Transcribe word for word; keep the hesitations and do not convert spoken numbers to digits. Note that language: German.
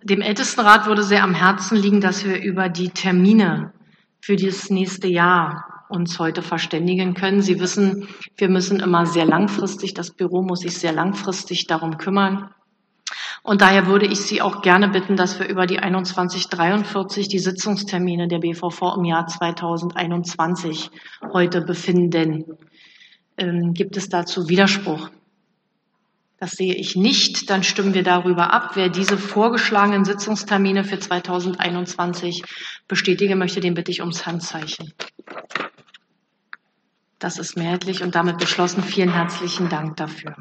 Dem Ältestenrat würde sehr am Herzen liegen, dass wir über die Termine für das nächste Jahr uns heute verständigen können. Sie wissen, wir müssen immer sehr langfristig, das Büro muss sich sehr langfristig darum kümmern. Und daher würde ich Sie auch gerne bitten, dass wir über die einundzwanzig dreiundvierzig, die Sitzungstermine der B V V im Jahr zweitausendeinundzwanzig heute befinden. Ähm, gibt es dazu Widerspruch? Das sehe ich nicht. Dann stimmen wir darüber ab. Wer diese vorgeschlagenen Sitzungstermine für zweitausendeinundzwanzig bestätigen möchte, den bitte ich ums Handzeichen. Das ist mehrheitlich und damit beschlossen. Vielen herzlichen Dank dafür.